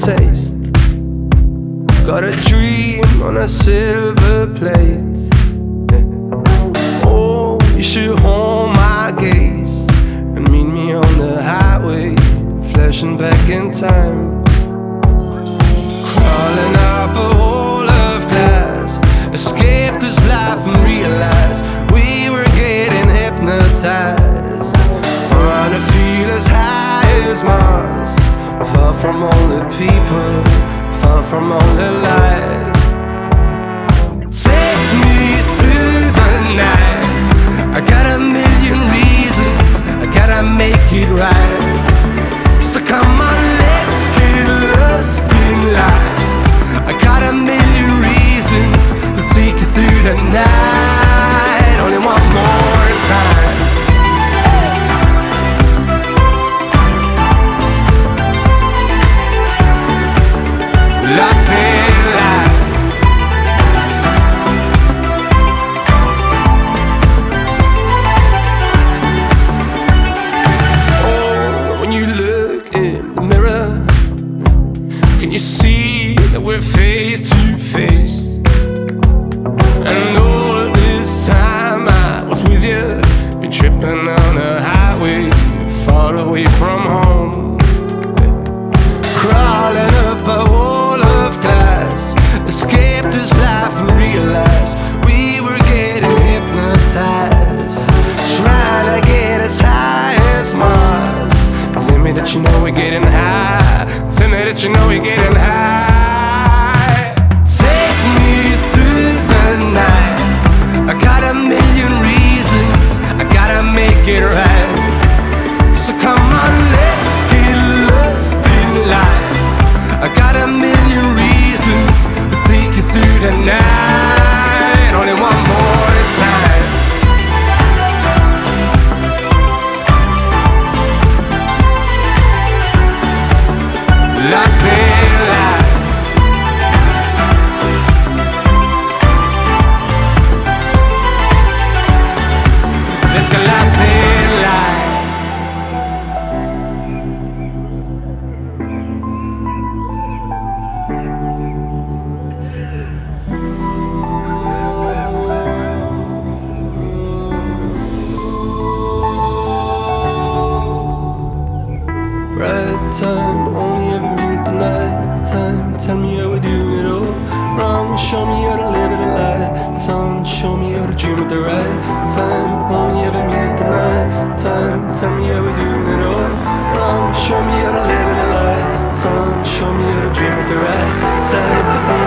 taste. Got a dream on a silver plate. Oh, you should hold my gaze and meet me on the highway, flashing back in time. Crawling up a wall of glass, escape this life and realize we were getting hypnotized. I wanna feel as high as Mars, far from all the people, far from all the lies. Take me through the night. I got a million reasons, I gotta make it right. So come on, let's get lost in life. I got a million reasons to take you through the night. Only one more time. Lost in life. Oh, when you look in the mirror, can you see that we're face to face? And all this time I was with you, been tripping on a highway far away from home, crawling up a wall of glass, escaped this life and realized we were getting hypnotized, trying to get as high as Mars. Tell me that you know we're getting high. Tell me that you know we're getting high. Take me through the night. I got a million reasons, I gotta make it right. So come on, let's get lost in life. I got a million reasons to take you through the night. Only one more time. Lost in life. Let's get lost in life. Right time, only ever meet the night time. Tell me how we're doing it all wrong. Show me how to live it a lie. Time, show me how to dream at the right time. Only ever meet the night time. Tell me how we're doing it all wrong. Show me how to live it a lie. Time, show me how to dream at the right time.